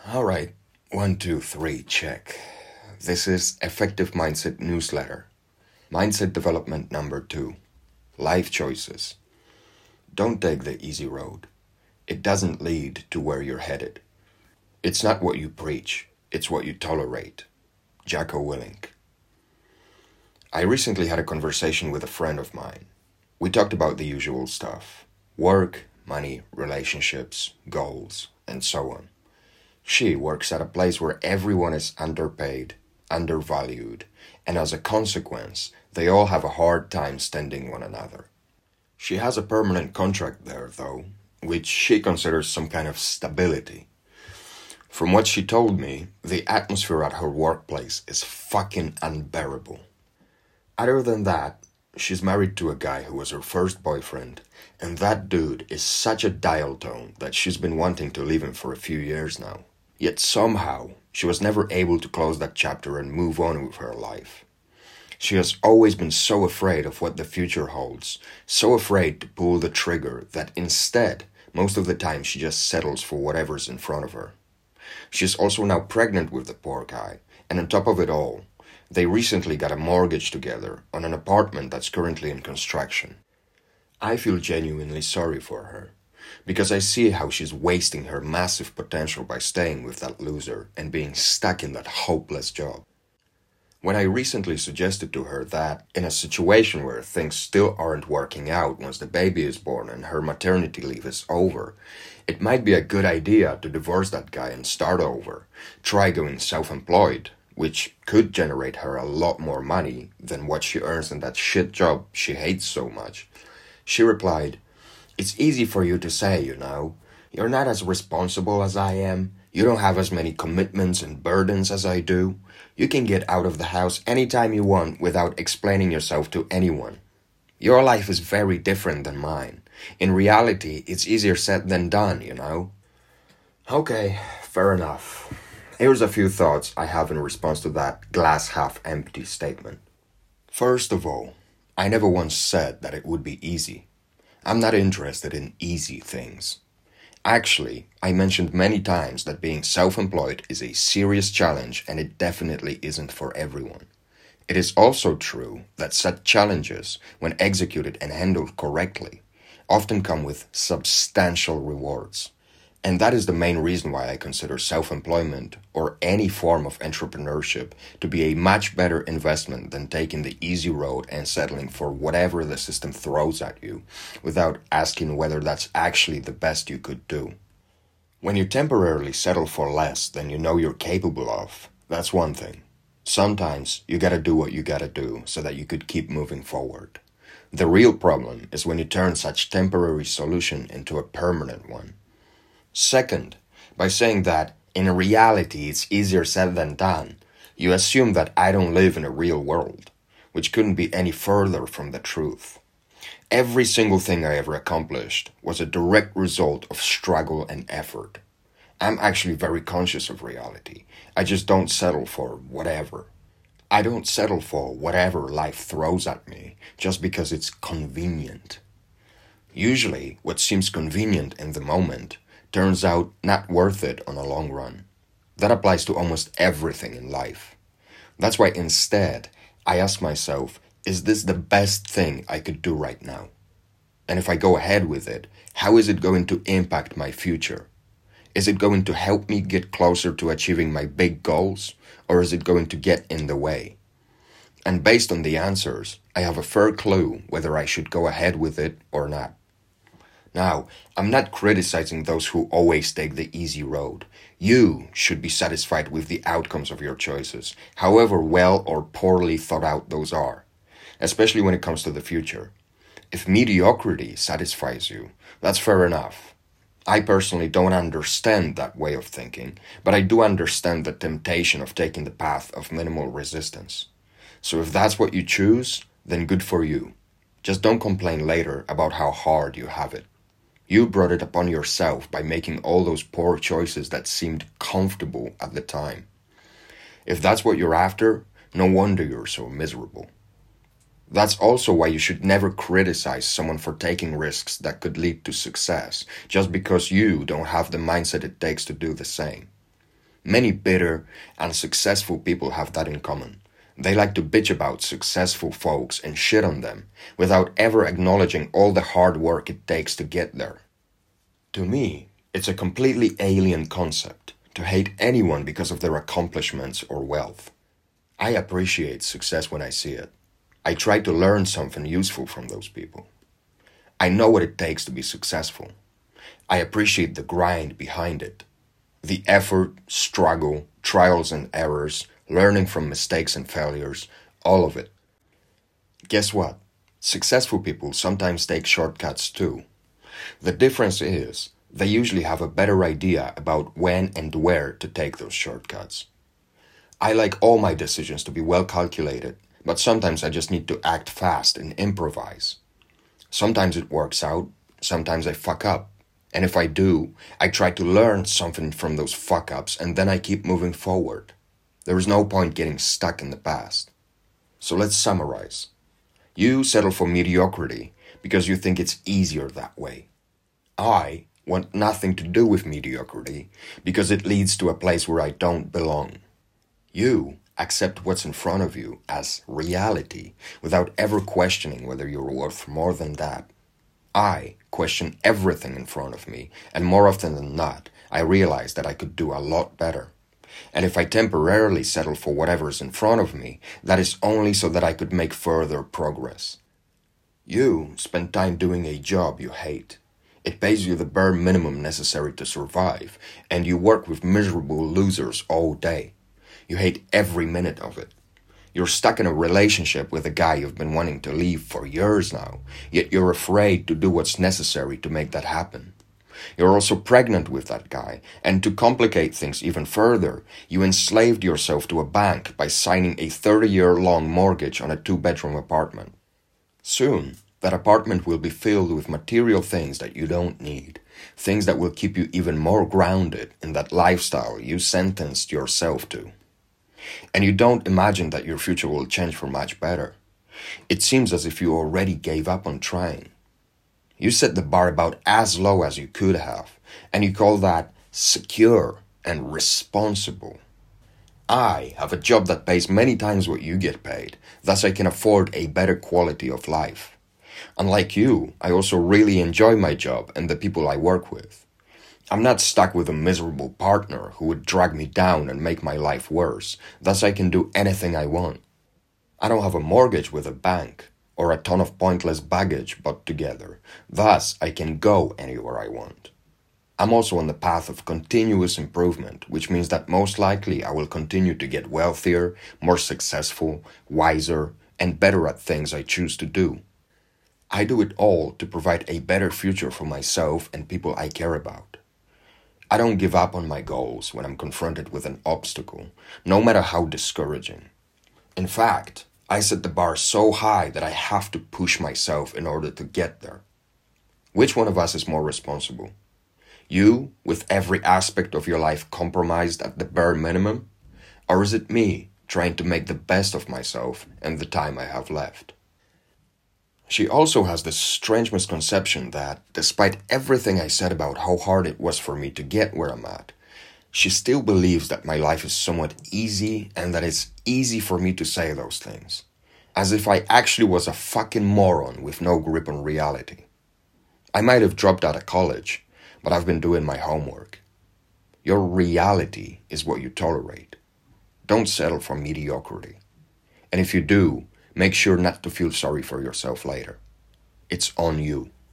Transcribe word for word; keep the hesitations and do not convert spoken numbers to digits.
All right, one, two, three, check. This is Effective Mindset Newsletter. Mindset development number two. Life choices. Don't take the easy road. It doesn't lead to where you're headed. It's not what you preach, it's what you tolerate. Jocko Willink. I recently had a conversation with a friend of mine. We talked about the usual stuff. Work, money, relationships, goals, and so on. She works at a place where everyone is underpaid, undervalued, and as a consequence, they all have a hard time standing one another. She has a permanent contract there, though, which she considers some kind of stability. From what she told me, the atmosphere at her workplace is fucking unbearable. Other than that, she's married to a guy who was her first boyfriend, and that dude is such a dial tone that she's been wanting to leave him for a few years now. Yet somehow, she was never able to close that chapter and move on with her life. She has always been so afraid of what the future holds, so afraid to pull the trigger that instead, most of the time she just settles for whatever's in front of her. She's also now pregnant with the poor guy, and on top of it all, they recently got a mortgage together on an apartment that's currently in construction. I feel genuinely sorry for her, because I see how she's wasting her massive potential by staying with that loser and being stuck in that hopeless job. When I recently suggested to her that, in a situation where things still aren't working out once the baby is born and her maternity leave is over, it might be a good idea to divorce that guy and start over, try going self-employed, which could generate her a lot more money than what she earns in that shit job she hates so much, she replied, "It's easy for you to say, you know. You're not as responsible as I am. You don't have as many commitments and burdens as I do. You can get out of the house anytime you want without explaining yourself to anyone. Your life is very different than mine. In reality, it's easier said than done, you know." Okay, fair enough. Here's a few thoughts I have in response to that glass half empty statement. First of all, I never once said that it would be easy. I'm not interested in easy things. Actually, I mentioned many times that being self-employed is a serious challenge and it definitely isn't for everyone. It is also true that such challenges, when executed and handled correctly, often come with substantial rewards. And that is the main reason why I consider self-employment or any form of entrepreneurship to be a much better investment than taking the easy road and settling for whatever the system throws at you without asking whether that's actually the best you could do. When you temporarily settle for less than you know you're capable of, that's one thing. Sometimes you gotta do what you gotta do so that you could keep moving forward. The real problem is when you turn such temporary solution into a permanent one. Second, by saying that, in reality, it's easier said than done, you assume that I don't live in a real world, which couldn't be any further from the truth. Every single thing I ever accomplished was a direct result of struggle and effort. I'm actually very conscious of reality. I just don't settle for whatever. I don't settle for whatever life throws at me just because it's convenient. Usually, what seems convenient in the moment turns out not worth it on a long run. That applies to almost everything in life. That's why instead, I ask myself, is this the best thing I could do right now? And if I go ahead with it, how is it going to impact my future? Is it going to help me get closer to achieving my big goals, or is it going to get in the way? And based on the answers, I have a fair clue whether I should go ahead with it or not. Now, I'm not criticizing those who always take the easy road. You should be satisfied with the outcomes of your choices, however well or poorly thought out those are, especially when it comes to the future. If mediocrity satisfies you, that's fair enough. I personally don't understand that way of thinking, but I do understand the temptation of taking the path of minimal resistance. So if that's what you choose, then good for you. Just don't complain later about how hard you have it. You brought it upon yourself by making all those poor choices that seemed comfortable at the time. If that's what you're after, no wonder you're so miserable. That's also why you should never criticize someone for taking risks that could lead to success, just because you don't have the mindset it takes to do the same. Many bitter and successful people have that in common. They like to bitch about successful folks and shit on them without ever acknowledging all the hard work it takes to get there. To me, it's a completely alien concept to hate anyone because of their accomplishments or wealth. I appreciate success when I see it. I try to learn something useful from those people. I know what it takes to be successful. I appreciate the grind behind it. The effort, struggle, trials and errors, learning from mistakes and failures, all of it. Guess what? Successful people sometimes take shortcuts too. The difference is, they usually have a better idea about when and where to take those shortcuts. I like all my decisions to be well calculated, but sometimes I just need to act fast and improvise. Sometimes it works out, sometimes I fuck up. And if I do, I try to learn something from those fuck-ups and then I keep moving forward. There is no point getting stuck in the past. So let's summarize. You settle for mediocrity because you think it's easier that way. I want nothing to do with mediocrity because it leads to a place where I don't belong. You accept what's in front of you as reality without ever questioning whether you're worth more than that. I question everything in front of me, and more often than not, I realize that I could do a lot better. And if I temporarily settle for whatever's in front of me, that is only so that I could make further progress. You spend time doing a job you hate. It pays you the bare minimum necessary to survive, and you work with miserable losers all day. You hate every minute of it. You're stuck in a relationship with a guy you've been wanting to leave for years now, yet you're afraid to do what's necessary to make that happen. You're also pregnant with that guy, and to complicate things even further, you enslaved yourself to a bank by signing a thirty-year-long mortgage on a two-bedroom apartment. Soon, that apartment will be filled with material things that you don't need, things that will keep you even more grounded in that lifestyle you sentenced yourself to. And you don't imagine that your future will change for much better. It seems as if you already gave up on trying. You set the bar about as low as you could have, and you call that secure and responsible. I have a job that pays many times what you get paid, thus I can afford a better quality of life. Unlike you, I also really enjoy my job and the people I work with. I'm not stuck with a miserable partner who would drag me down and make my life worse, thus I can do anything I want. I don't have a mortgage with a bank, or a ton of pointless baggage put together, thus I can go anywhere I want. I'm also on the path of continuous improvement, which means that most likely I will continue to get wealthier, more successful, wiser, and better at things I choose to do. I do it all to provide a better future for myself and people I care about. I don't give up on my goals when I'm confronted with an obstacle, no matter how discouraging. In fact, I set the bar so high that I have to push myself in order to get there. Which one of us is more responsible? You, with every aspect of your life compromised at the bare minimum? Or is it me, trying to make the best of myself and the time I have left? She also has this strange misconception that, despite everything I said about how hard it was for me to get where I'm at, she still believes that my life is somewhat easy and that it's easy for me to say those things. As if I actually was a fucking moron with no grip on reality. I might have dropped out of college, but I've been doing my homework. Your reality is what you tolerate. Don't settle for mediocrity. And if you do, make sure not to feel sorry for yourself later. It's on you.